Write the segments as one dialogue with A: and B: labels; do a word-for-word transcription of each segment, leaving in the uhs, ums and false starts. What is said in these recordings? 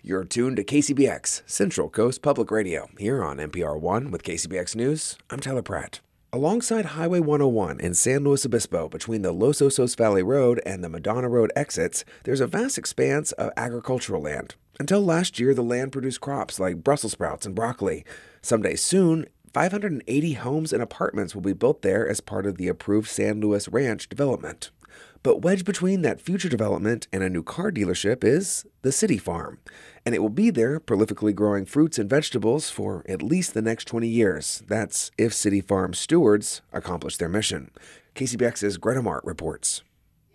A: You're tuned to K C B X, Central Coast Public Radio, here on N P R one with K C B X News. I'm Tyler Pratt. Alongside Highway one oh one in San Luis Obispo, between the Los Osos Valley Road and the Madonna Road exits, there's a vast expanse of agricultural land. Until last year, the land produced crops like Brussels sprouts and broccoli. Someday soon, five hundred eighty homes and apartments will be built there as part of the approved San Luis Ranch development. But wedged between that future development and a new car dealership is the City Farm. And it will be there, prolifically growing fruits and vegetables for at least the next twenty years. That's if City Farm stewards accomplish their mission. K C B X's Greta Mart reports.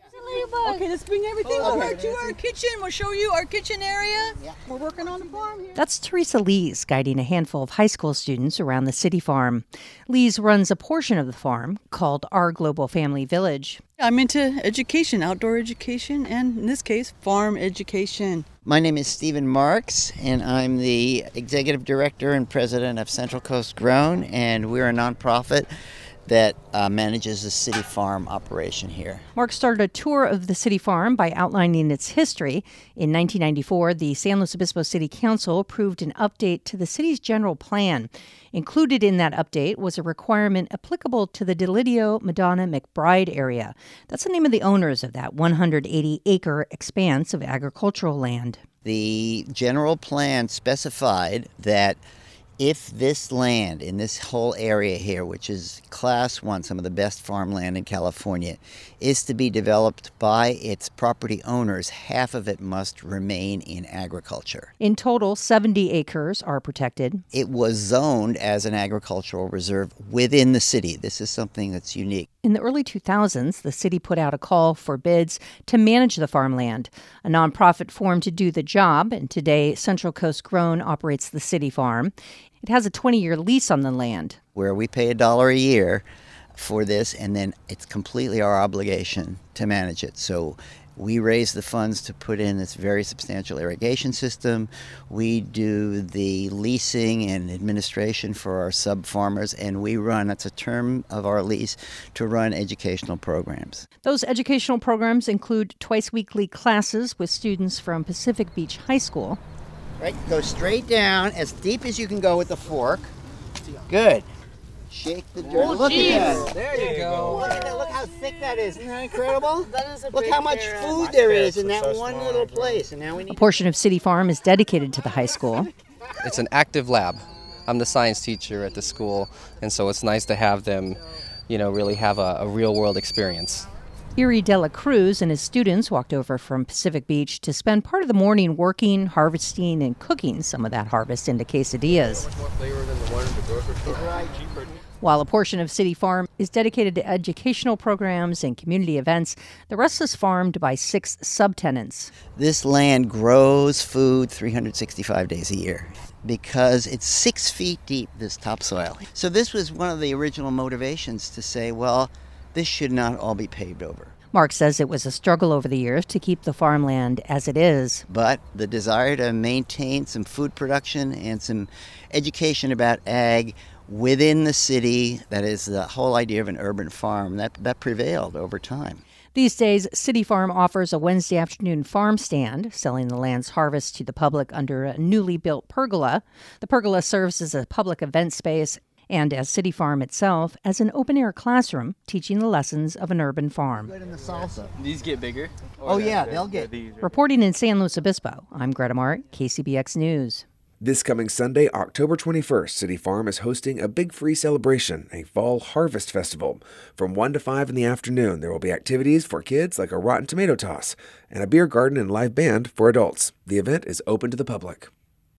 B: Okay, let's bring everything
C: oh,
B: over
C: okay.
B: to our kitchen. We'll show you our kitchen area. Yeah. We're working on the farm here.
C: That's Teresa Lees guiding a handful of high school students around the City Farm. Lees runs a portion of the farm called Our Global Family Village.
B: I'm into education, outdoor education, and in this case, farm education.
D: My name is Stephen Marks, and I'm the executive director and president of Central Coast Grown, and we're a nonprofit that uh, manages the City Farm operation here.
C: Mark started a tour of the City Farm by outlining its history. In nineteen ninety-four, the San Luis Obispo City Council approved an update to the city's general plan. Included in that update was a requirement applicable to the Delidio Madonna McBride area. That's the name of the owners of that one hundred eighty acre expanse of agricultural land.
D: The general plan specified that if this land in this whole area here, which is class one, some of the best farmland in California, is to be developed by its property owners, half of it must remain in agriculture.
C: In total, seventy acres are protected.
D: It was zoned as an agricultural reserve within the city. This is something that's unique.
C: In the early two thousands, the city put out a call for bids to manage the farmland. A nonprofit formed to do the job, and today Central Coast Grown operates the City Farm. It has a twenty-year lease on the land.
D: Where we pay a dollar a year for this, and then it's completely our obligation to manage it. So we raise the funds to put in this very substantial irrigation system. We do the leasing and administration for our sub-farmers, and we run, that's a term of our lease, to run educational programs.
C: Those educational programs include twice-weekly classes with students from Pacific Beach High School.
D: Right, go straight down, as deep as you can go with the fork. Good. Shake the dirt.
B: Oh,
D: look
B: geez.
D: at that.
B: There you go.
D: Look at that. Look how thick that is. Isn't that incredible?
B: That is a
D: Look
B: big
D: how much
B: carrot.
D: food there is in that one little place. And now we
C: A
D: need
C: portion of City Farm is dedicated to the high school.
E: It's an active lab. I'm the science teacher at the school, and so it's nice to have them, you know, really have a, a real-world experience.
C: Erie Dela Cruz and his students walked over from Pacific Beach to spend part of the morning working, harvesting, and cooking some of that harvest into quesadillas. While a portion of City Farm is dedicated to educational programs and community events, the rest is farmed by six subtenants.
D: This land grows food three hundred sixty-five days a year because it's six feet deep, this topsoil. So this was one of the original motivations to say, well, this should not all be paved over.
C: Mark says it was a struggle over the years to keep the farmland as it is.
D: But the desire to maintain some food production and some education about ag within the city, that is the whole idea of an urban farm, that, that prevailed over time.
C: These days, City Farm offers a Wednesday afternoon farm stand, selling the land's harvest to the public under a newly built pergola. The pergola serves as a public event space and as City Farm itself as an open-air classroom teaching the lessons of an urban farm.
D: Good in the salsa.
E: These get bigger?
D: Oh, yeah, they'll get.
C: Reporting in San Luis Obispo, I'm Greta Mart, K C B X News.
A: This coming Sunday, October twenty-first, City Farm is hosting a big free celebration, a fall harvest festival. From one to five in the afternoon, there will be activities for kids like a rotten tomato toss and a beer garden and live band for adults. The event is open to the public.